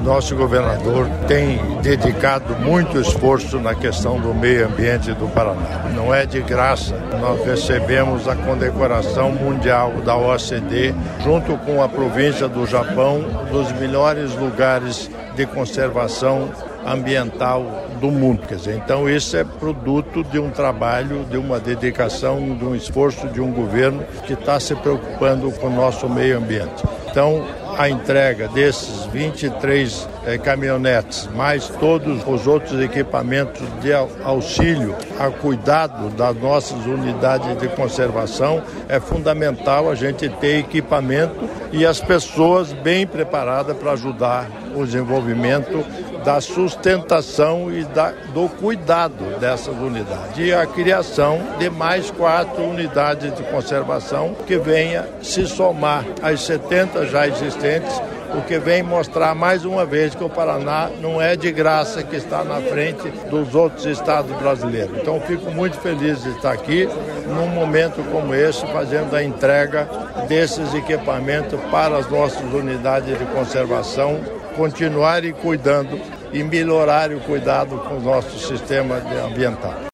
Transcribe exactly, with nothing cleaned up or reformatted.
nosso governador tem dedicado muito esforço na questão do meio ambiente do Paraná. Não é de graça, nós recebemos a condecoração mundial da O C D, junto com a província do Japão, dos melhores lugares de conservação ambiental do mundo. Quer dizer, então isso é produto de um trabalho, de uma dedicação, de um esforço de um governo que está se preocupando com o nosso meio ambiente. Então, a entrega desses vinte e três eh, caminhonetes, mais todos os outros equipamentos de auxílio a cuidado das nossas unidades de conservação, é fundamental a gente ter equipamento e as pessoas bem preparadas para ajudar o desenvolvimento da sustentação e da, do cuidado dessas unidades. E a criação de mais quatro unidades de conservação que venha se somar às setenta já existentes, o que vem mostrar mais uma vez que o Paraná não é de graça que está na frente dos outros estados brasileiros. Então fico muito feliz de estar aqui num momento como esse, fazendo a entrega desses equipamentos para as nossas unidades de conservação, continuarem cuidando e melhorar o cuidado com o nosso sistema ambiental.